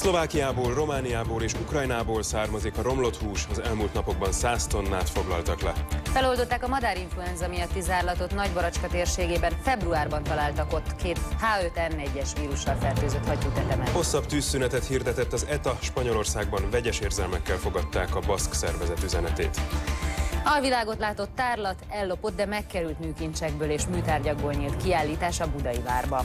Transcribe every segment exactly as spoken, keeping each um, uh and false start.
Szlovákiából, Romániából és Ukrajnából származik a romlott hús, az elmúlt napokban száz tonnát foglaltak le. Feloldották a madárinfluenza miatti zárlatot Nagybaracska térségében, februárban találtak ott két H öt N egyes vírussal fertőzött hattyútetemet. Hosszabb tűzszünetet hirdetett az E T A, Spanyolországban vegyes érzelmekkel fogadták a baszk szervezet üzenetét. Alvilágot látott tárlat ellopott, de megkerült műkincsekből és műtárgyakból nyílt kiállítás a Budai Várban.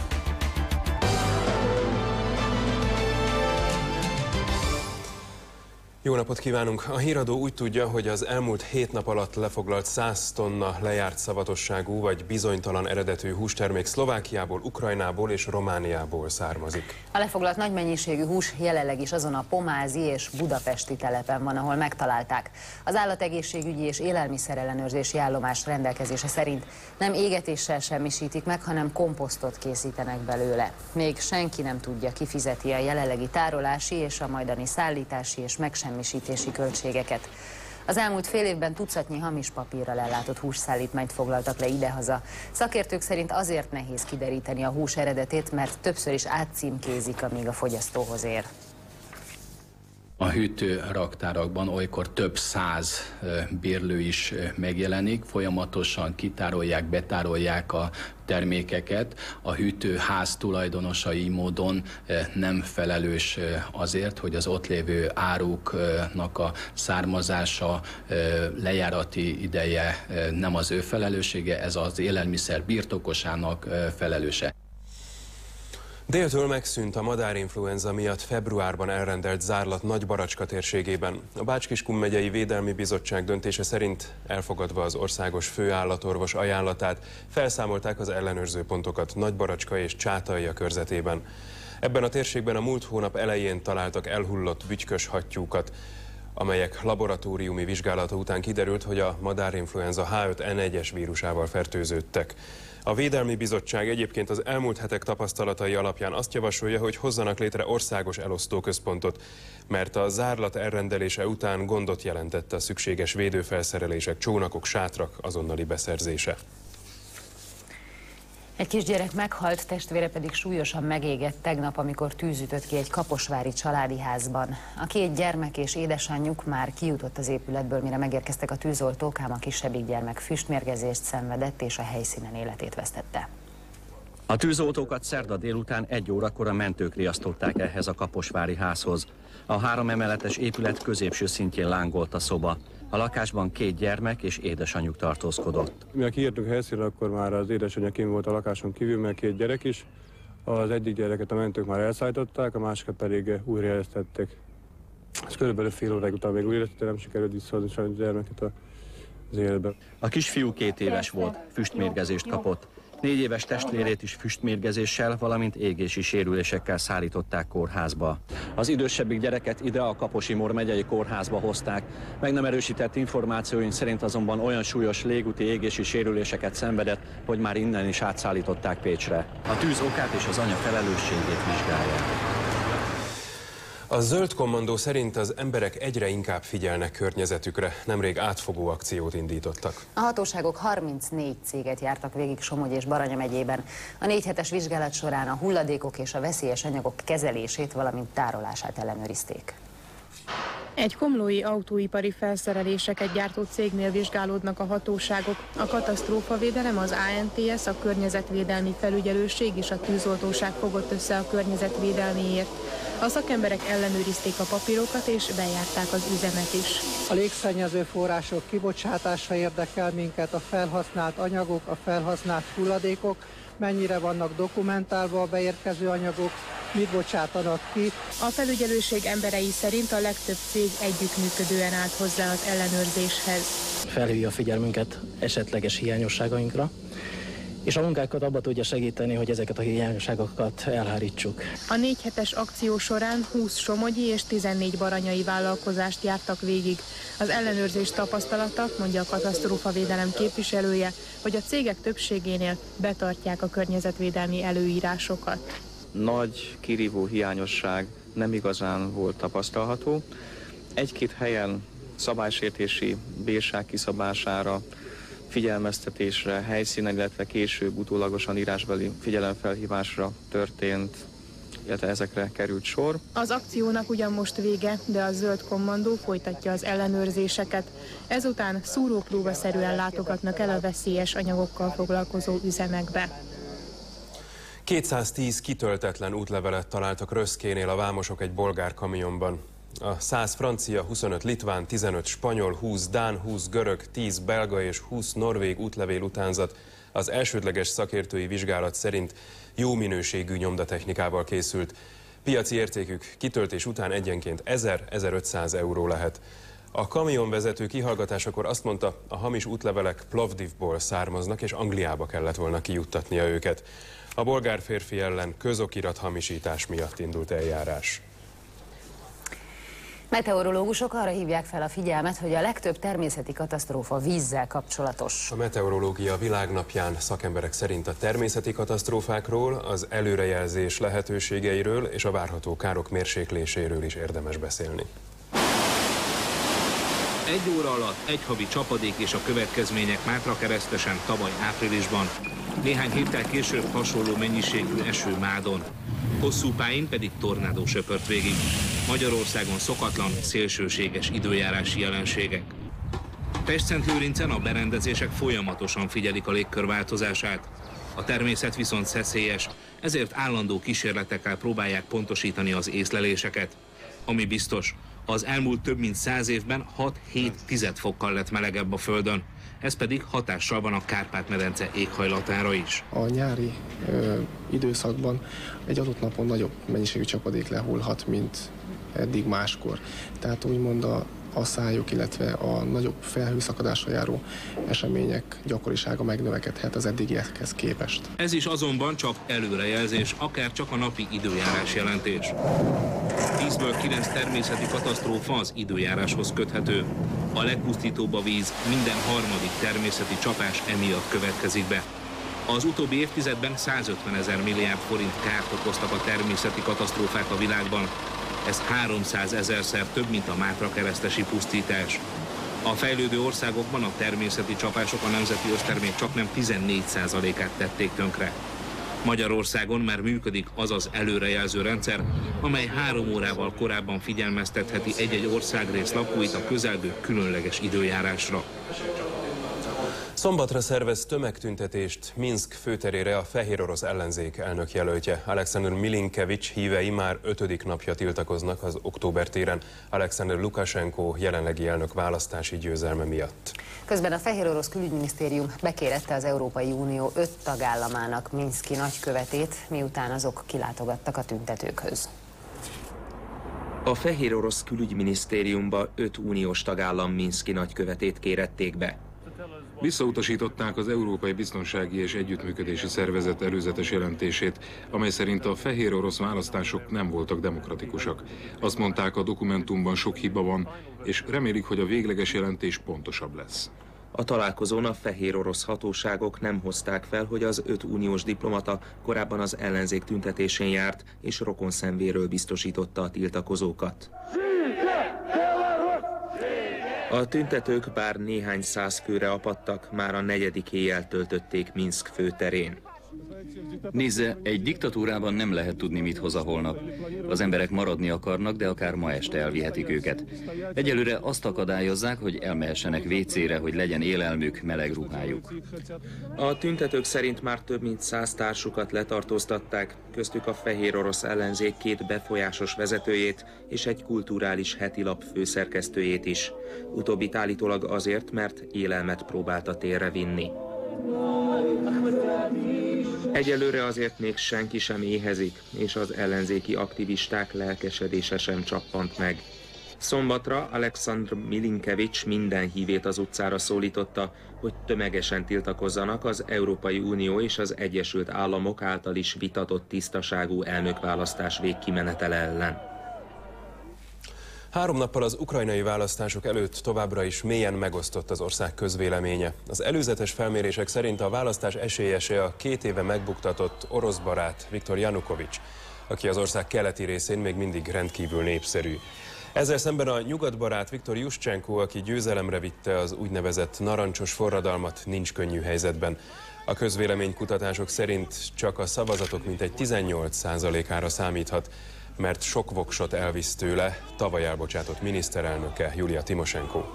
Jó napot kívánunk! A híradó úgy tudja, hogy az elmúlt hét nap alatt lefoglalt száz tonna lejárt szavatosságú vagy bizonytalan eredetű hústermék Szlovákiából, Ukrajnából és Romániából származik. A lefoglalt nagy mennyiségű hús jelenleg is azon a pomázi és budapesti telepen van, ahol megtalálták. Az állategészségügyi és élelmiszerellenőrzési állomás rendelkezése szerint nem égetéssel semmisítik meg, hanem komposztot készítenek belőle. Még senki nem tudja, ki fizeti a jelenlegi tárolási és a majdani szállítási és megsemmisítési költségeket. Az elmúlt fél évben tucatnyi hamis papírral ellátott hússzállítmányt foglaltak le idehaza. Szakértők szerint azért nehéz kideríteni a hús eredetét, mert többször is átcímkézik, amíg a fogyasztóhoz ér. A hűtőraktárakban olykor több száz bérlő is megjelenik, folyamatosan kitárolják, betárolják a termékeket. A hűtőház tulajdonosai módon nem felelős azért, hogy az ott lévő áruknak a származása, lejárati ideje nem az ő felelőssége, ez az élelmiszer birtokosának felelőse. Déltől megszűnt a madárinfluenza miatt februárban elrendelt zárlat Nagybaracska térségében. A Bács-Kiskun megyei Védelmi Bizottság döntése szerint, elfogadva az országos főállatorvos ajánlatát, felszámolták az ellenőrző pontokat Nagybaracska és Csátalja körzetében. Ebben a térségben a múlt hónap elején találtak elhullott bütykös hattyúkat, amelyek laboratóriumi vizsgálata után kiderült, hogy a madárinfluenza H öt N egyes vírusával fertőződtek. A Védelmi Bizottság egyébként az elmúlt hetek tapasztalatai alapján azt javasolja, hogy hozzanak létre országos elosztóközpontot, mert a zárlat elrendelése után gondot jelentett a szükséges védőfelszerelések, csónakok, sátrak azonnali beszerzése. Egy kisgyerek meghalt, testvére pedig súlyosan megégett tegnap, amikor tűz ütött ki egy kaposvári családi házban. A két gyermek és édesanyjuk már kijutott az épületből, mire megérkeztek a tűzoltók, ám a kisebbik gyermek füstmérgezést szenvedett és a helyszínen életét vesztette. A tűzoltókat szerda délután egy órakor a mentők riasztották ehhez a kaposvári házhoz. A három emeletes épület középső szintjén lángolt a szoba. A lakásban két gyermek és édesanyjuk tartózkodott. Mi, aki értünk helyszínre, akkor már az édesanyja kint volt a lakáson kívül, meg két gyerek is. Az egyik gyereket a mentők már elszállították, a másikat pedig újraélesztették. Ez körülbelül fél óráig után még újraélesztették, nem sikerült visszahozni sajnos a gyermeket az életbe. A kisfiú két éves volt, füstmérgezést kapott. Négy éves testvérét is füstmérgezéssel, valamint égési sérülésekkel szállították kórházba. Az idősebbik gyereket ide a Kaposi-Mor megyei kórházba hozták. Meg nem erősített információink szerint azonban olyan súlyos légúti égési sérüléseket szenvedett, hogy már innen is átszállították Pécsre. A tűz okát és az anya felelősségét vizsgálják. A Zöld Kommandó szerint az emberek egyre inkább figyelnek környezetükre, nemrég átfogó akciót indítottak. A hatóságok harmincnégy céget jártak végig Somogy és Baranya megyében. A négy hetes vizsgálat során a hulladékok és a veszélyes anyagok kezelését, valamint tárolását ellenőrizték. Egy komlói autóipari felszereléseket gyártó cégnél vizsgálódnak a hatóságok. A katasztrófavédelem, az A N T S, a Környezetvédelmi Felügyelőség és a tűzoltóság fogott össze a környezetvédelmiért. A szakemberek ellenőrizték a papírokat és bejárták az üzemet is. A légszennyező források kibocsátása érdekel minket, a felhasznált anyagok, a felhasznált hulladékok, mennyire vannak dokumentálva a beérkező anyagok, mit bocsátanak ki. A felügyelőség emberei szerint a legtöbb cég együttműködően állt hozzá az ellenőrzéshez. Felhívja a figyelmünket esetleges hiányosságainkra, és a munkákat abba tudja segíteni, hogy ezeket a hiányosságokat elhárítsuk. A négy hetes akció során húsz somogyi és tizennégy baranyai vállalkozást jártak végig. Az ellenőrzés tapasztalata, mondja a katasztrófavédelem képviselője, hogy a cégek többségénél betartják a környezetvédelmi előírásokat. Nagy kirívó hiányosság nem igazán volt tapasztalható. Egy-két helyen szabálysértési bírság kiszabására, figyelmeztetésre, helyszínen, illetve később utólagosan írásbeli figyelemfelhívásra történt illetve ezekre került sor. Az akciónak ugyan most vége, de a Zöld Kommandó folytatja az ellenőrzéseket. Ezután szúrópróbaszerűen látogatnak el a veszélyes anyagokkal foglalkozó üzemekbe. kétszáztíz kitöltetlen útlevelet találtak Röszkénél a vámosok egy bolgár kamionban. A száz francia, huszonöt litván, tizenöt spanyol, húsz dán, húsz görög, tíz belga és húsz norvég útlevél utánzat az elsődleges szakértői vizsgálat szerint jó minőségű nyomdatechnikával készült. Piaci értékük kitöltés után egyenként ezer-ezerötszáz euró lehet. A kamionvezető kihallgatásakor azt mondta, a hamis útlevelek Plovdivból származnak, és Angliába kellett volna kijuttatnia őket. A bolgár férfi ellen közokirat hamisítás miatt indult eljárás. Meteorológusok arra hívják fel a figyelmet, hogy a legtöbb természeti katasztrófa vízzel kapcsolatos. A Meteorológia Világnapján szakemberek szerint a természeti katasztrófákról, az előrejelzés lehetőségeiről és a várható károk mérsékléséről is érdemes beszélni. Egy óra alatt egy havi csapadék és a következmények Mátrakeresztesen tavaly áprilisban. Néhány héttel később hasonló mennyiségű eső Mádon. Hosszú pályán pedig tornádó söpört végig. Magyarországon szokatlan, szélsőséges időjárási jelenségek. Pestszentlőrincen a berendezések folyamatosan figyelik a légkör változását. A természet viszont szeszélyes, ezért állandó kísérletekkel próbálják pontosítani az észleléseket. Ami biztos, az elmúlt több mint száz évben hat-hét tized fokkal lett melegebb a Földön. Ez pedig hatással van a Kárpát-medence éghajlatára is. A nyári ö, időszakban egy adott napon nagyobb mennyiségű csapadék lehullhat, mint eddig máskor. Tehát úgymond a asszályok, illetve a nagyobb felhőszakadásra járó események gyakorisága megnövekedhet az eddigiekhez képest. Ez is azonban csak előrejelzés, akár csak a napi időjárás jelentés. tízből kilenc természeti katasztrófa az időjáráshoz köthető. A legpusztítóbb a víz, minden harmadik természeti csapás emiatt következik be. Az utóbbi évtizedben százötvenezer milliárd forint kárt okoztak a természeti katasztrófák a világban. Ez háromszázezerszer több, mint a mátrakeresztesi pusztítás. A fejlődő országokban a természeti csapások a nemzeti össztermék csaknem tizennégy százalékát tették tönkre. Magyarországon már működik az az előrejelző rendszer, amely három órával korábban figyelmeztetheti egy-egy országrész lakóit a közelgő különleges időjárásra. Szombatra szervez tömegtüntetést Minszk főterére a fehérorosz ellenzék elnökjelöltje. Alexander Milinkevics hívei már ötödik napja tiltakoznak az Október téren Alexander Lukasenko jelenlegi elnök választási győzelme miatt. Közben a fehérorosz külügyminisztérium bekérette az Európai Unió öt tagállamának minszki nagykövetét, miután azok kilátogattak a tüntetőkhöz. A fehérorosz külügyminisztériumba öt uniós tagállam minszki nagykövetét kérették be. Visszautasították az Európai Biztonsági és Együttműködési Szervezet előzetes jelentését, amely szerint a fehérorosz választások nem voltak demokratikusak. Azt mondták, a dokumentumban sok hiba van, és remélik, hogy a végleges jelentés pontosabb lesz. A találkozón a fehérorosz hatóságok nem hozták fel, hogy az öt uniós diplomata korábban az ellenzék tüntetésén járt, és rokonszenvéről biztosította a tiltakozókat. A tüntetők bár néhány száz főre apadtak, már a negyedik éjjel töltötték Minszk főterén. Nézze, egy diktatúrában nem lehet tudni, mit hoz a holnap. Az emberek maradni akarnak, de akár ma este elvihetik őket. Egyelőre azt akadályozzák, hogy elmehessenek vécére, hogy legyen élelmük, meleg ruhájuk. A tüntetők szerint már több mint száz társukat letartóztatták, köztük a fehérorosz ellenzék két befolyásos vezetőjét és egy kulturális hetilap főszerkesztőjét is. Utóbbit állítólag azért, mert élelmet próbált a térre vinni. Egyelőre azért még senki sem éhezik, és az ellenzéki aktivisták lelkesedése sem csappant meg. Szombatra Alexander Milinkevics minden hívét az utcára szólította, hogy tömegesen tiltakozzanak az Európai Unió és az Egyesült Államok által is vitatott tisztaságú elnökválasztás végkimenetele ellen. Három nappal az ukrajnai választások előtt továbbra is mélyen megosztott az ország közvéleménye. Az előzetes felmérések szerint a választás esélyese a két éve megbuktatott orosz barát Viktor Janukovics, aki az ország keleti részén még mindig rendkívül népszerű. Ezzel szemben a nyugatbarát Viktor Juszcsenko, aki győzelemre vitte az úgynevezett narancsos forradalmat, nincs könnyű helyzetben. A közvéleménykutatások szerint csak a szavazatok mintegy tizennyolc százalékára számíthat, mert sok voksot elvisz tőle tavaly elbocsátott miniszterelnöke, Julia Timosenko.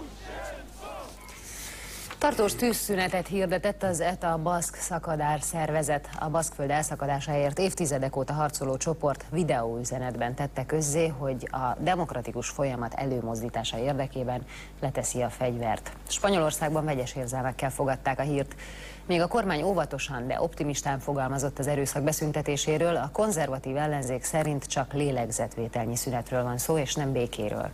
Tartós tűzszünetet hirdetett az é té á baszk szakadár szervezet. A Baszkföld elszakadásáért évtizedek óta harcoló csoport videóüzenetben tette közzé, hogy a demokratikus folyamat előmozdítása érdekében leteszi a fegyvert. Spanyolországban vegyes érzelmekkel fogadták a hírt. Még a kormány óvatosan, de optimistán fogalmazott az erőszak beszüntetéséről, a konzervatív ellenzék szerint csak lélegzetvételnyi szünetről van szó, és nem békéről.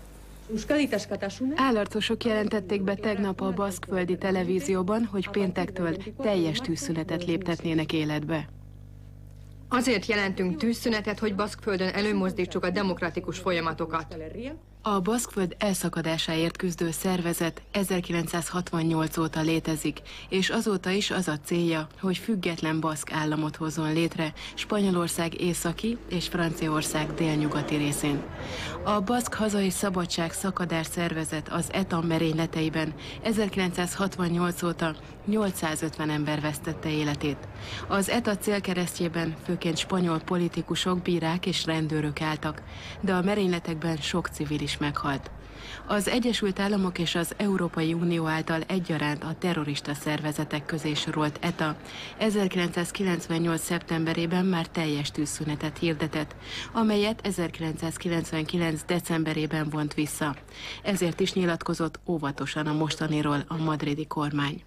Állarcosok jelentették be tegnap a baszkföldi televízióban, hogy péntektől teljes tűzszünetet léptetnének életbe. Azért jelentünk tűzszünetet, hogy Baszkföldön előmozdítsuk a demokratikus folyamatokat. A Baszkföld elszakadásáért küzdő szervezet ezerkilencszázhatvannyolc óta létezik, és azóta is az a célja, hogy független baszk államot hozzon létre Spanyolország északi és Franciaország délnyugati részén. A Baszk Hazai Szabadság Szakadár Szervezet az é té á merényleteiben ezerkilencszázhatvannyolc óta nyolcszázötven ember vesztette életét. Az é té á célkeresztjében főként spanyol politikusok, bírák és rendőrök álltak, de a merényletekben sok civil is meghalt. Az Egyesült Államok és az Európai Unió által egyaránt a terrorista szervezetek közé sorolt é té á ezerkilencszázkilencvennyolc. szeptemberében már teljes tűzszünetet hirdetett, amelyet ezerkilencszázkilencvenkilenc. decemberében vont vissza. Ezért is nyilatkozott óvatosan a mostaniról a madridi kormány.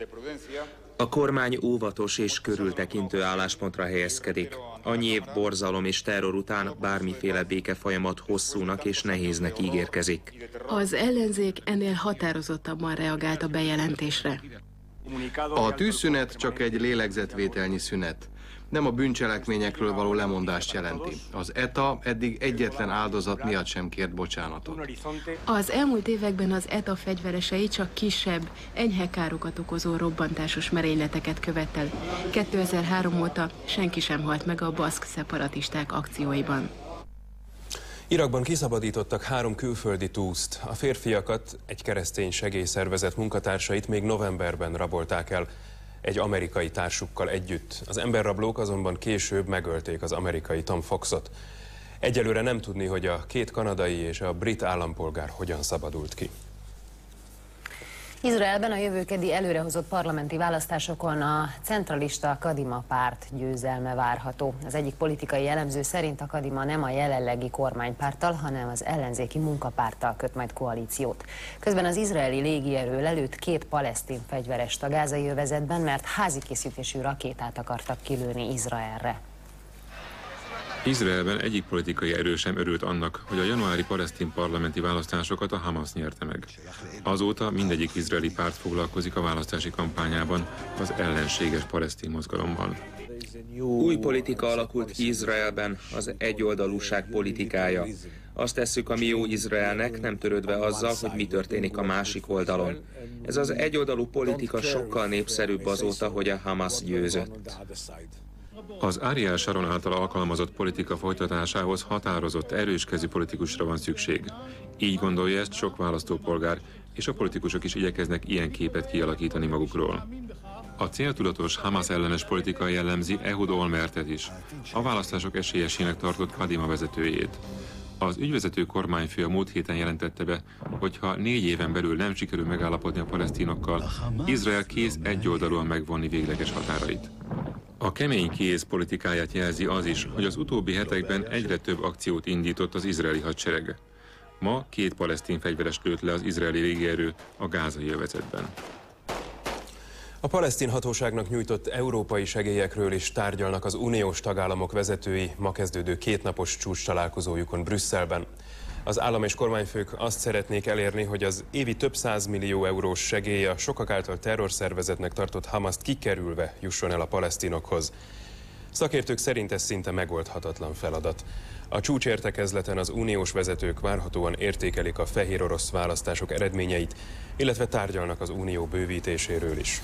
A kormány óvatos és körültekintő álláspontra helyezkedik. Annyi év borzalom és terror után bármiféle békefolyamat hosszúnak és nehéznek ígérkezik. Az ellenzék ennél határozottabban reagált a bejelentésre. A tűzszünet csak egy lélegzetvételnyi szünet. Nem a bűncselekményekről való lemondást jelenti. Az é té á eddig egyetlen áldozat miatt sem kért bocsánatot. Az elmúlt években az é té á fegyveresei csak kisebb, enyhe károkat okozó robbantásos merényleteket követel. kétezer-három óta senki sem halt meg a baszk szeparatisták akcióiban. Irakban kiszabadítottak három külföldi túszt. A férfiakat, egy keresztény segélyszervezet munkatársait még novemberben rabolták el, egy amerikai társukkal együtt. Az emberrablók azonban később megölték az amerikai Tom Foxot. Egyelőre nem tudni, hogy a két kanadai és a brit állampolgár hogyan szabadult ki. Izraelben a jövőkedi előrehozott parlamenti választásokon a centralista Kadima párt győzelme várható. Az egyik politikai elemző szerint a Kadima nem a jelenlegi kormánypárttal, hanem az ellenzéki munkapárttal köt majd koalíciót. Közben az izraeli légierő lelőtt két palesztin fegyverest a gázai övezetben, mert házikészítésű rakétát akartak kilőni Izraelre. Izraelben egyik politikai erő sem örült annak, hogy a januári palesztin parlamenti választásokat a Hamas nyerte meg. Azóta mindegyik izraeli párt foglalkozik a választási kampányában az ellenséges palesztin mozgalommal. Új politika alakult ki Izraelben, az egyoldalúság politikája. Azt tesszük, ami jó Izraelnek, nem törődve azzal, hogy mi történik a másik oldalon. Ez az egyoldalú politika sokkal népszerűbb azóta, hogy a Hamas győzött. Az Ariel Sharon által alkalmazott politika folytatásához határozott, erőskezű politikusra van szükség. Így gondolja ezt sok választópolgár, és a politikusok is igyekeznek ilyen képet kialakítani magukról. A céltudatos Hamas ellenes politika jellemzi Ehud Olmertet is, a választások esélyesének tartott Kadima vezetőjét. Az ügyvezető kormányfő a múlt héten jelentette be, hogy ha négy éven belül nem sikerül megállapodni a palesztinokkal, Izrael kész egyoldalúan megvonni végleges határait. A kemény kéz politikáját jelzi az is, hogy az utóbbi hetekben egyre több akciót indított az izraeli hadsereg. Ma két palesztin fegyveres lőtt le az izraeli légierő a gázai övezetben. A palesztin hatóságnak nyújtott európai segélyekről is tárgyalnak az uniós tagállamok vezetői ma kezdődő kétnapos csúcstalálkozójukon Brüsszelben. Az állam és kormányfők azt szeretnék elérni, hogy az évi több százmillió eurós segély a sokak által terrorszervezetnek tartott Hamaszt kikerülve jusson el a palesztinokhoz. Szakértők szerint ez szinte megoldhatatlan feladat. A csúcsértekezleten az uniós vezetők várhatóan értékelik a fehér orosz választások eredményeit, illetve tárgyalnak az unió bővítéséről is.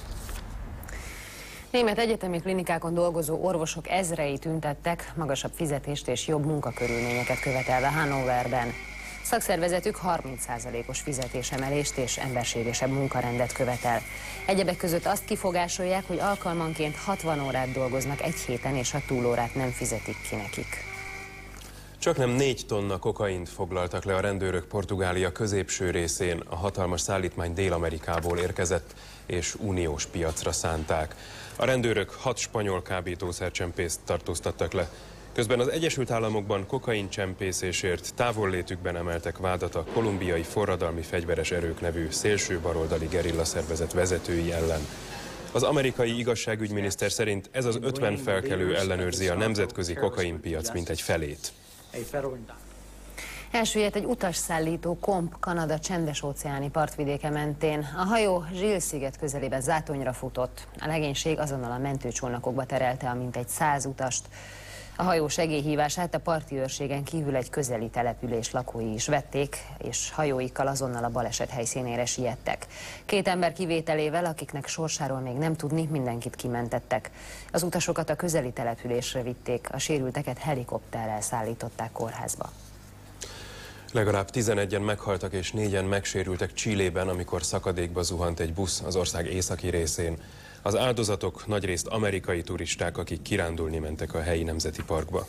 Német egyetemi klinikákon dolgozó orvosok ezrei tüntettek, magasabb fizetést és jobb munkakörülményeket követelve Hannoverben. Szakszervezetük harminc százalékos fizetésemelést és emberségesebb munkarendet követel. Egyebek között azt kifogásolják, hogy alkalmanként hatvan órát dolgoznak egy héten, és a túlórát nem fizetik ki nekik. Csaknem négy tonna kokaint foglaltak le a rendőrök Portugália középső részén. A hatalmas szállítmány Dél-Amerikából érkezett, és uniós piacra szánták. A rendőrök hat spanyol kábítószercsempészt tartóztattak le. Közben az Egyesült Államokban kokain csempészésért távollétükben emeltek vádat a kolumbiai forradalmi fegyveres erők nevű szélső baloldali gerilla szervezet vezetői ellen. Az amerikai igazságügyminiszter szerint ez az ötven felkelő ellenőrzi a nemzetközi kokainpiac mintegy felét. Elsüllyedt egy utasszállító komp Kanada csendes-óceáni partvidéke mentén. A hajó Zsill-sziget közelében zátonyra futott. A legénység azonnal a mentőcsónakokba terelte a mintegy száz utast. A hajó segélyhívását a parti őrségen kívül egy közeli település lakói is vették, és hajóikkal azonnal a baleset helyszínére siettek. Két ember kivételével, akiknek sorsáról még nem tudni, mindenkit kimentettek. Az utasokat a közeli településre vitték, a sérülteket helikopterrel szállították kórházba. Legalább tizenegyen meghaltak és négyen megsérültek Chilében, amikor szakadékba zuhant egy busz az ország északi részén. Az áldozatok nagyrészt amerikai turisták, akik kirándulni mentek a helyi nemzeti parkba.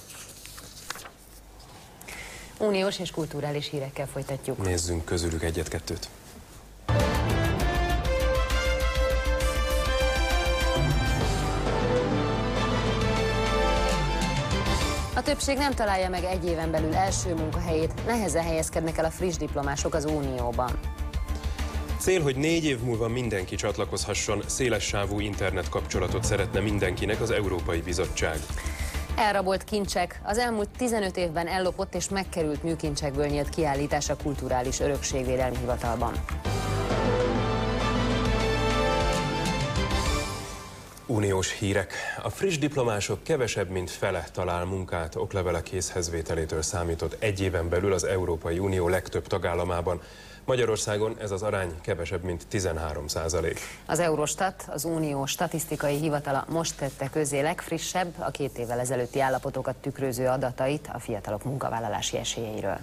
Uniós és kulturális hírekkel folytatjuk. Nézzünk közülük egyet-kettőt. A többség nem találja meg egy éven belül első munkahelyét, nehezen helyezkednek el a friss diplomások az Unióban. Cél, hogy négy év múlva mindenki csatlakozhasson, szélessávú internetkapcsolatot szeretne mindenkinek az Európai Bizottság. Elrabolt kincsek. Az elmúlt tizenöt évben ellopott és megkerült műkincsekből nyílt kiállítás a Kulturális Örökségvédelmi Hivatalban. Uniós hírek. A friss diplomások kevesebb, mint fele talál munkát oklevele készhezvételétől számított egy éven belül az Európai Unió legtöbb tagállamában. Magyarországon ez az arány kevesebb, mint tizenhárom százalék. Az Eurostat, az Unió statisztikai hivatala most tette közé legfrissebb, a két évvel ezelőtti állapotokat tükröző adatait a fiatalok munkavállalási esélyeiről.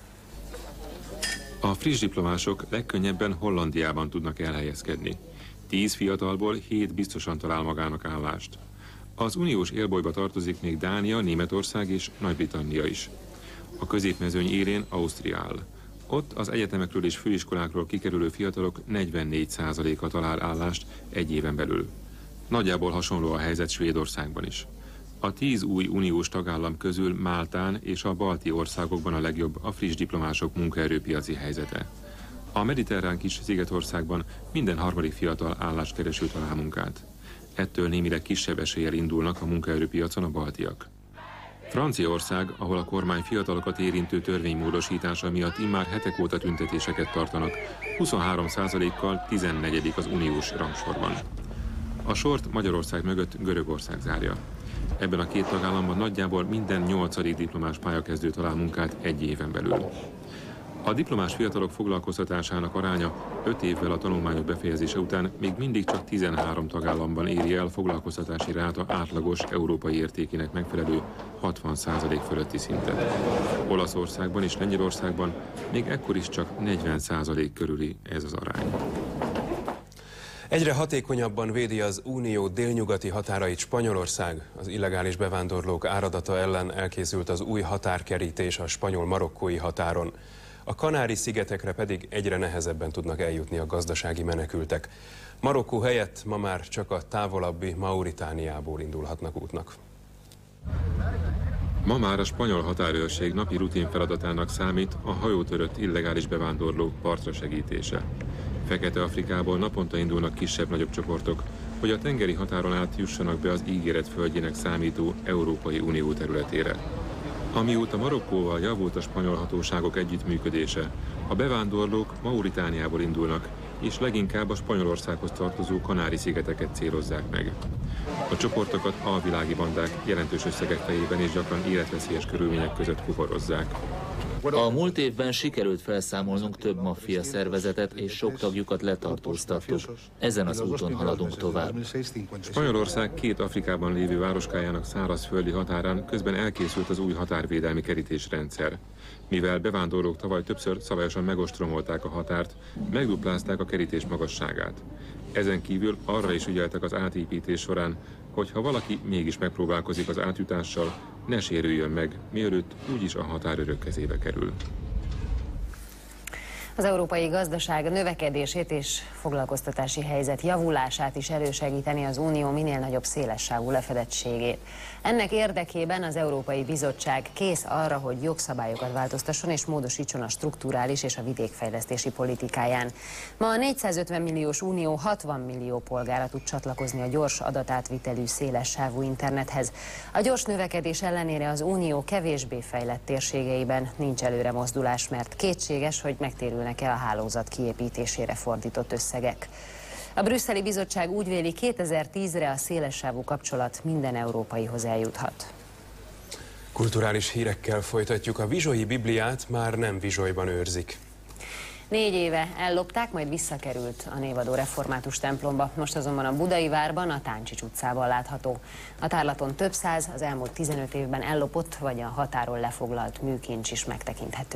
A friss diplomások legkönnyebben Hollandiában tudnak elhelyezkedni. Tíz fiatalból hét biztosan talál magának állást. Az uniós élbolyba tartozik még Dánia, Németország és Nagy-Britannia is. A középmezőny élén Ausztria áll. Ott az egyetemekről és főiskolákról kikerülő fiatalok negyvennégy százaléka talál állást egy éven belül. Nagyjából hasonló a helyzet Svédországban is. A tíz új uniós tagállam közül Máltán és a balti országokban a legjobb a friss diplomások munkaerőpiaci helyzete. A mediterrán kis szigetországban minden harmadik fiatal álláskereső talál munkát. Ettől némileg kisebb eséllyel indulnak a munkaerőpiacon a baltiak. Franciaország, ahol a kormány fiatalokat érintő törvénymódosítása miatt immár hetek óta tüntetéseket tartanak, huszonhárom százalékkal tizennegyedik az uniós rangsorban. A sort Magyarország mögött Görögország zárja. Ebben a két tagállamban nagyjából minden nyolcadik diplomás pályakezdő talál munkát egy éven belül. A diplomás fiatalok foglalkoztatásának aránya öt évvel a tanulmányok befejezése után még mindig csak tizenhárom tagállamban éri el foglalkoztatási ráta átlagos európai értékének megfelelő hatvan százalék fölötti szintet. Olaszországban és Lengyelországban még ekkor is csak negyven százalék körüli ez az arány. Egyre hatékonyabban védi az Unió délnyugati határait Spanyolország. Az illegális bevándorlók áradata ellen elkészült az új határkerítés a spanyol-marokkói határon. A Kanári-szigetekre pedig egyre nehezebben tudnak eljutni a gazdasági menekültek. Marokkó helyett ma már csak a távolabbi Mauritániából indulhatnak útnak. Ma már a spanyol határőrség napi rutin feladatának számít a hajótörött illegális bevándorlók partra segítése. Fekete-Afrikából naponta indulnak kisebb-nagyobb csoportok, hogy a tengeri határon át jussanak be az ígéret földjének számító Európai Unió területére. Amióta Marokkóval javult a spanyol hatóságok együttműködése, a bevándorlók Mauritániából indulnak, és leginkább a Spanyolországhoz tartozó Kanári-szigeteket célozzák meg. A csoportokat alvilági bandák jelentős összegek fejében és gyakran életveszélyes körülmények között fuvarozzák. A múlt évben sikerült felszámolnunk több maffia szervezetet, és sok tagjukat letartóztattuk. Ezen az úton haladunk tovább. Spanyolország két Afrikában lévő városkájának szárazföldi határán közben elkészült az új határvédelmi kerítésrendszer. Mivel bevándorlók tavaly többször szabályosan megostromolták a határt, megduplázták a kerítés magasságát. Ezen kívül arra is ügyeltek az átépítés során, hogy ha valaki mégis megpróbálkozik az átjutással, ne sérüljön meg, mielőtt úgyis a határőrök kezébe kerül. Az európai gazdaság növekedését és foglalkoztatási helyzet javulását is elősegíteni az Unió minél nagyobb szélessávú lefedettségét. Ennek érdekében az Európai Bizottság kész arra, hogy jogszabályokat változtasson és módosítson a strukturális és a vidékfejlesztési politikáján. Ma a négyszázötven milliós Unió hatvan millió polgára tud csatlakozni a gyors adatátvitelű szélessávú internethez. A gyors növekedés ellenére az Unió kevésbé fejlett térségeiben nincs előre mozdulás, mert kétséges, hogy megtérülnek-e a hálózat kiépítésére fordított összegek. A brüsszeli bizottság úgy véli, kétezer-tízre a szélessávú kapcsolat minden európaihoz eljuthat. Kulturális hírekkel folytatjuk. A vizsolyi Bibliát már nem Vizsolyban őrzik. Négy éve ellopták, majd visszakerült a névadó református templomba. Most azonban a Budai várban, a Táncsics utcában látható. A tárlaton több száz, az elmúlt tizenöt évben ellopott vagy a határon lefoglalt műkincs is megtekinthető.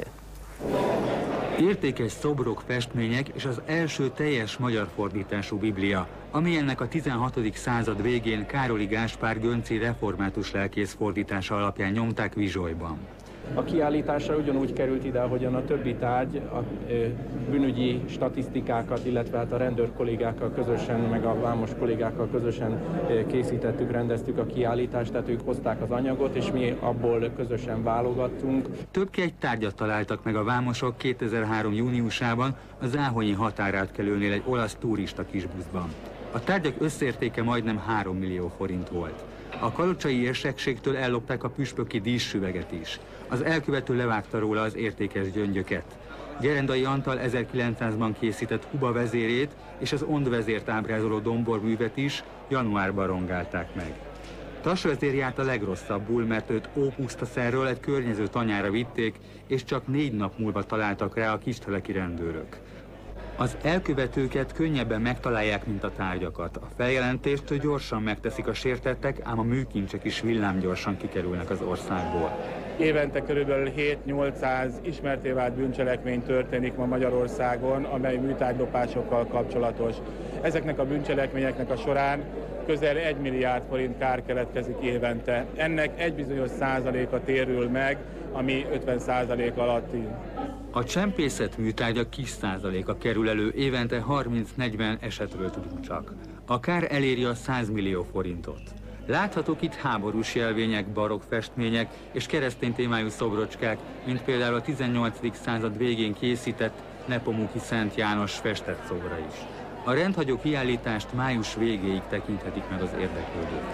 Értékes szobrok, festmények és az első teljes magyar fordítású Biblia, ami ennek a tizenhatodik század végén Károli Gáspár gönci református lelkész fordítása alapján nyomták Vizsolyban. A kiállításra ugyanúgy került ide, ahogyan a többi tárgy, a bűnügyi statisztikákat, illetve hát a rendőr kollégákkal közösen, meg a vámos kollégákkal közösen készítettük, rendeztük a kiállítást, tehát ők hozták az anyagot, és mi abból közösen válogattunk. Több kegytárgyat találtak meg a vámosok kétezer-három júniusában a záhonyi határátkelőnél egy olasz turista kisbuszban. A tárgyak összértéke majdnem három millió forint volt. A kalocsai érsekségtől ellopták a püspöki díszsüveget is. Az elkövető levágta róla az értékes gyöngyöket. Gerendai Antal ezerkilencszázban készített Huba vezérét és az Ond vezért ábrázoló domborművet is januárban rongálták meg. Tass vezér járt a legrosszabbul, mert őt Ópusztaszerről egy környező tanyára vitték, és csak négy nap múlva találtak rá a kisteleki rendőrök. Az elkövetőket könnyebben megtalálják, mint a tárgyakat. A feljelentést gyorsan megteszik a sértettek, ám a műkincsek is villámgyorsan kikerülnek az országból. Évente körülbelül hét-nyolcszáz ismertté vált bűncselekmény történik ma Magyarországon, amely műtárgylopásokkal kapcsolatos. Ezeknek a bűncselekményeknek a során közel egy milliárd forint kár keletkezik évente. Ennek egy bizonyos százaléka térül meg, ami ötven százalék alatti. A csempészet műtárgyak kis százaléka kerül elő, évente harminc-negyven esetről tudunk csak. A kár eléri a száz millió forintot. Láthatók itt háborús jelvények, barokk festmények és keresztény témájú szobrocskák, mint például a tizennyolcadik század végén készített Nepomuki Szent János festett szobra is. A rendhagyó kiállítást május végéig tekinthetik meg az érdeklődők.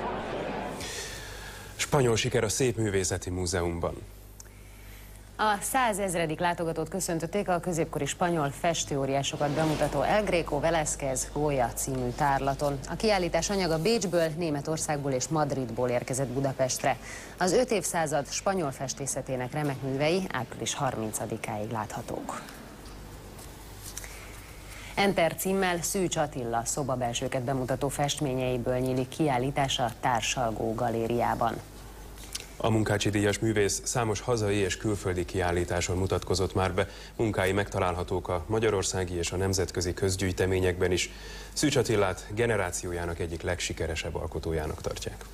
Spanyol siker a Szépművészeti Múzeumban. A százezredik látogatót köszöntötték a középkori spanyol festőóriásokat bemutató El Greco Velázquez Goya című tárlaton. A kiállítás anyaga Bécsből, Németországból és Madridból érkezett Budapestre. Az öt évszázad spanyol festészetének remek művei április harmincadikáig láthatók. Enter címmel Szűcs Attila szobabelsőket bemutató festményeiből nyílik kiállítása a Társalgó galériában. A Munkácsi díjas művész számos hazai és külföldi kiállításon mutatkozott már be, munkái megtalálhatók a magyarországi és a nemzetközi közgyűjteményekben is. Szűcs Attilát generációjának egyik legsikeresebb alkotójának tartják.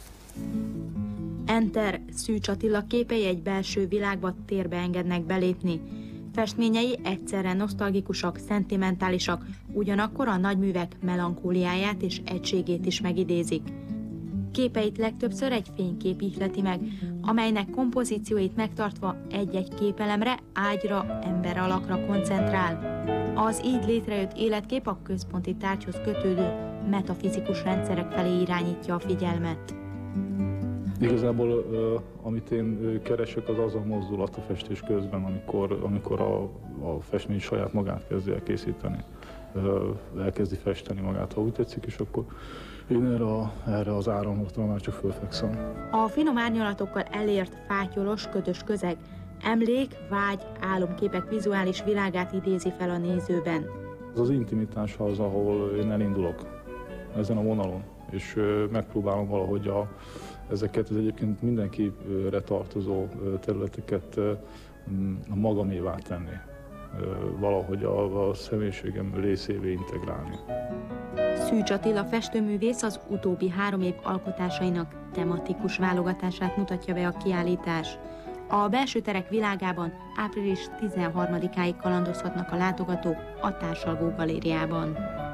Enter Szűcs Attila képei egy belső világba, térbe engednek belépni. Festményei egyszerre nosztalgikusak, szentimentálisak, ugyanakkor a nagyművek melankóliáját és egységét is megidézik. Képeit legtöbbször egy fénykép ihleti meg, amelynek kompozícióit megtartva egy-egy képelemre, ágyra, emberalakra koncentrál. Az így létrejött életkép a központi tárgyhoz kötődő metafizikus rendszerek felé irányítja a figyelmet. Igazából uh, amit én keresek, az az a mozdulat a festés közben, amikor, amikor a, a festmény saját magát kezdi el készíteni, uh, elkezdi festeni magát, ha úgy tetszik, és akkor én erre, a, erre az áramlatra már csak fölfekszem. A finom árnyalatokkal elért fátyolos, ködös közeg Emlék, vágy, álomképek vizuális világát idézi fel a nézőben. Ez az intimitás az, ahol én elindulok ezen a vonalon, és megpróbálom valahogy a, ezeket az egyébként mindenkire tartozó területeket a magamévá tenni. Valahogy a, a személyiségem részévé integrálni. Szűcs Attila festőművész az utóbbi három év alkotásainak tematikus válogatását mutatja be a kiállítás. A belső terek világában április tizenharmadikáig kalandozhatnak a látogatók a Társalgó galériában.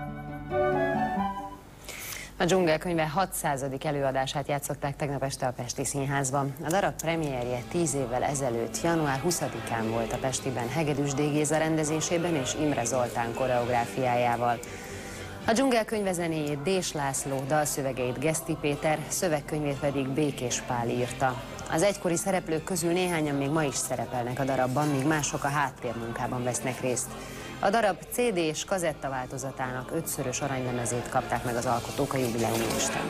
A Dzsungelkönyve hatszázadik előadását játszották tegnap este a Pesti Színházban. A darab premierje tíz évvel ezelőtt, január huszadikán volt a Pestiben Hegedűs D. Géza rendezésében és Imre Zoltán koreográfiájával. A Dzsungelkönyve zenéjét Dés László, dalszövegeit Geszti Péter, szövegkönyvét pedig Békés Pál írta. Az egykori szereplők közül néhányan még ma is szerepelnek a darabban, míg mások a háttérmunkában vesznek részt. A darab cé dé és kazetta változatának ötszörös aranylemezét kapták meg az alkotók a jubileumlistán.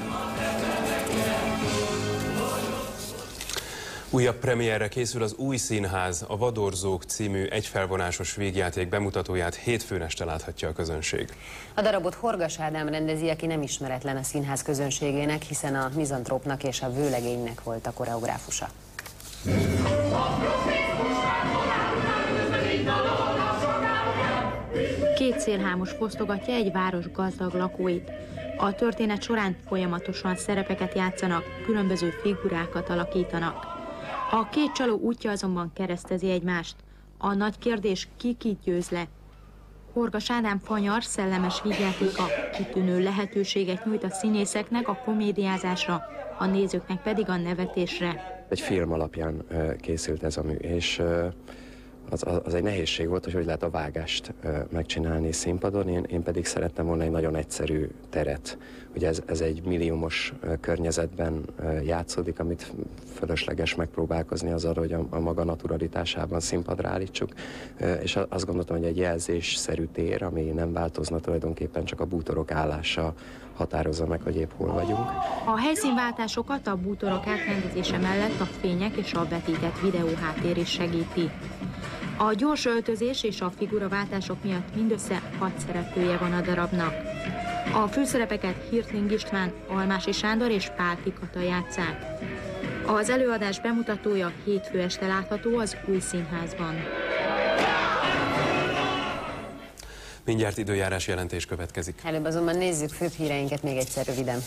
Újabb premierre készül az Új Színház, a Vadorzók című egyfelvonásos vígjáték bemutatóját hétfőn este láthatja a közönség. A darabot Horgas Ádám rendezi, aki nem ismeretlen a színház közönségének, hiszen a Mizantrópnak és a Vőlegénynek volt a koreográfusa. Két szélhámos fosztogatja egy város gazdag lakóit. A történet során folyamatosan szerepeket játszanak, különböző figurákat alakítanak. A két csaló útja azonban keresztezi egymást. A nagy kérdés, ki kit győz le. Horgas Ádám fanyar, szellemes vígjátéka kitűnő lehetőséget nyújt a színészeknek a komédiázásra, a nézőknek pedig a nevetésre. Egy film alapján készült ez a mű, és az, az egy nehézség volt, hogy hogy lehet a vágást megcsinálni színpadon, én, én pedig szerettem volna egy nagyon egyszerű teret. Ugye ez, ez egy milliómos környezetben játszódik, amit fölösleges megpróbálkozni azzal, hogy a, a maga naturalitásában színpadra állítsuk, és azt gondoltam, hogy egy jelzésszerű tér, ami nem változna, tulajdonképpen csak a bútorok állása határozza meg, hogy épp hol vagyunk. A helyszínváltásokat a bútorok átrendezése mellett a fények és a vetített videóháttér is segíti. A gyors öltözés és a figuraváltások miatt mindössze hat szereplője van a darabnak. A főszerepeket Hirtling István, Almási Sándor és Pálffy Kata játsszák. Az előadás bemutatója hétfő este látható az Új Színházban. Mindjárt időjárás jelentés következik. Előbb azonban nézzük főbb híreinket még egyszer röviden.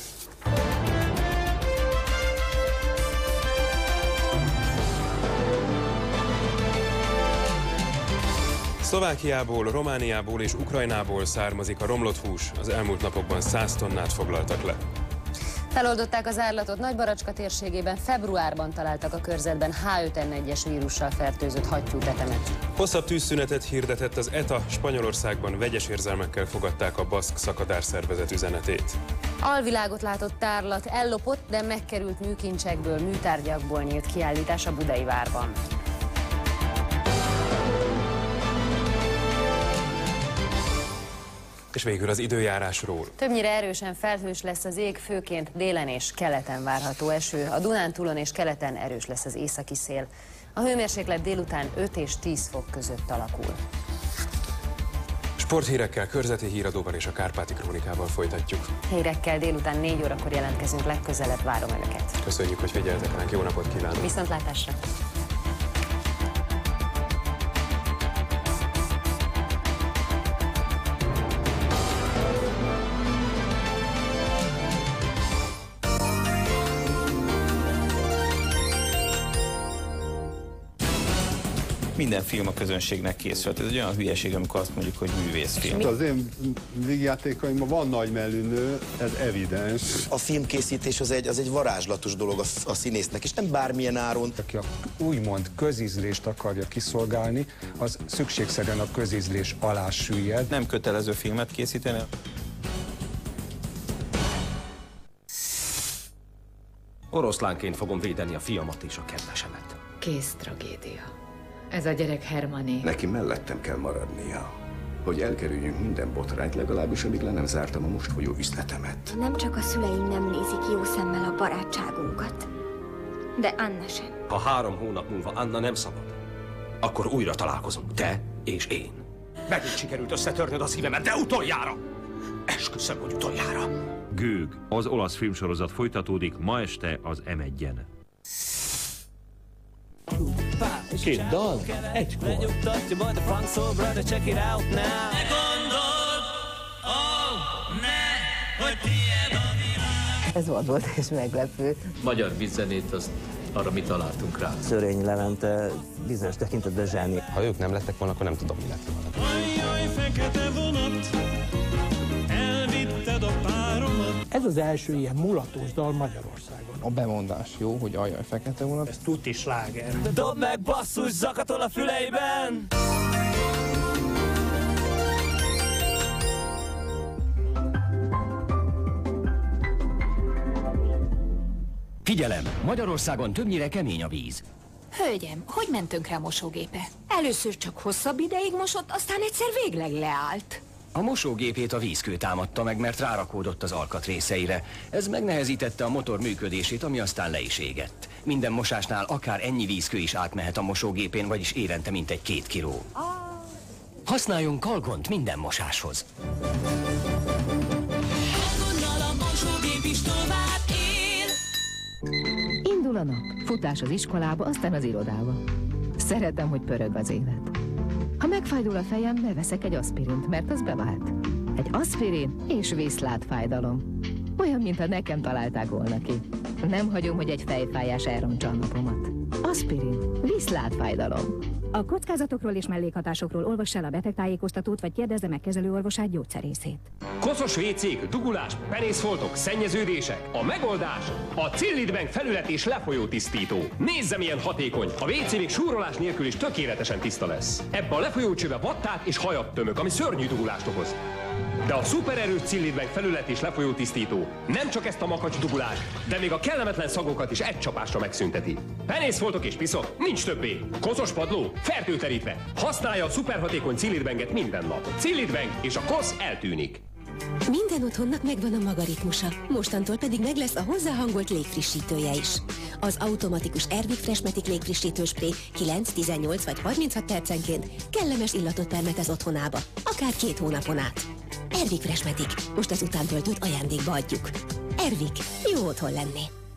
Szlovákiából, Romániából és Ukrajnából származik a romlott hús. Az elmúlt napokban száz tonnát foglaltak le. Feloldották az árlatot Nagybaracska térségében, februárban találtak a körzetben há öt en egyes vírussal fertőzött hattyútetemet. Hosszabb tűzszünetet hirdetett az é té á, Spanyolországban vegyes érzelmekkel fogadták a baszk szakadárszervezet üzenetét. Alvilágot látott tárlat ellopott, de megkerült műkincsekből, műtárgyakból nyílt kiállítás a Budai Várban. És végül az időjárásról. Többnyire erősen felhős lesz az ég, főként délen és keleten várható eső. A Dunántúlon és keleten erős lesz az északi szél. A hőmérséklet délután öt és tíz fok között alakul. Sporthírekkel, körzeti híradóval és a Kárpáti Krónikával folytatjuk. Hírekkel délután négy órakor jelentkezünk, legközelebb várom Önöket. Köszönjük, hogy figyeltek ránk, jó napot kívánok! Viszontlátásra! Minden film a közönségnek készült. Ez egy olyan hülyeség, amikor azt mondjuk, hogy művészfilm. Az én vígjátékaimban van nagy mellűnő, ez evidens. A filmkészítés az egy, az egy varázslatos dolog a, a színésznek, és nem bármilyen áron. Aki a úgymond közízlést akarja kiszolgálni, az szükségszerűen a közízlés alá süllyed. Nem kötelező filmet készíteni. Oroszlánként fogom védeni a fiamat és a kedvesemet. Kész tragédia. Ez a gyerek Hermané. Neki mellettem kell maradnia, hogy elkerüljünk minden botrányt, legalábbis amíg le nem zártam a most folyó üzletemet. Nem csak a szüleim nem nézik jó szemmel a barátságunkat, de Anna sem. Ha három hónap múlva Anna nem szabad, Akkor újra találkozunk, te és én. Megint sikerült összetörnöd a szívemet, de utoljára! Esküszöm, hogy utoljára. Gőg, az olasz filmsorozat folytatódik ma este az em egyen. Két dal, egy kor. Ez volt, volt és meglepő. Magyar vízzenét, azt arra mi találtunk rá. Szörényi Levente bizonyos tekintetben zseni. Ha ők nem lettek volna, akkor nem tudom, mi lett volna. Ajjaj, fekete vonat, elvitted a páromat. Ez az első ilyen mulatos dal Magyarországon. A bemondás jó, hogy ajjaj, fekete vonat. Ez tuti sláger. Dobd meg, basszus, zakatol a füleiben! Figyelem! Magyarországon többnyire kemény a víz. Hölgyem, hogy ment tönkre a mosógépe? Először csak hosszabb ideig mosott, aztán egyszer végleg leállt. A mosógépét a vízkő támadta meg, mert rárakódott az alkatrészeire. Ez megnehezítette a motor működését, ami aztán le is égett. Minden mosásnál akár ennyi vízkő is átmehet a mosógépén, vagyis évente mintegy két kiló. Használjon Kalgont minden mosáshoz. Indul a nap, futás az iskolába, aztán az irodába. Szeretem, hogy pörög az élet. Ha megfájdul a fejem, beveszek egy aspirint, mert az bevált. Egy aspirin és viszlátfájdalom. Olyan, mintha nekem találták volna ki. Nem hagyom, hogy egy fejfájás elrontsa a napomat. Aspirin, viszlátfájdalom. A kockázatokról és mellékhatásokról olvass el a betegtájékoztatót, vagy kérdezze meg kezelőorvosát, gyógyszerészét. Koszos vécék, dugulás, penészfoltok, szennyeződések. A megoldás a Cillid Bank felület és lefolyó tisztító. Nézze, milyen hatékony. A vé cé még súrolás nélkül is tökéletesen tiszta lesz. Ebbe a lefolyócsőbe vattát és hajat tömök, ami szörnyű dugulást okoz. De a szupererős Cillid Bank felület és lefolyó tisztító nem csak ezt a makacs dugulást, de még a kellemetlen szagokat is egy csapásra megszünteti. Penészfoltok és piszok nincs többé. Koszos padló fertőtlenítve. Használja a szuperhatékony Cillid Banket minden nap. Cillid Bank és a kosz eltűnik. Minden otthonnak megvan a maga ritmusa, mostantól pedig meg lesz a hozzáhangolt légfrissítője is. Az automatikus Airwick Freshmatic légfrissítő spré kilenc, tizennyolc vagy harminchat percenként kellemes illatot permetez otthonába, akár két hónapon át. Airwick Freshmatic, most az utántöltőt ajándékba adjuk. Airwick, jó otthon lenni.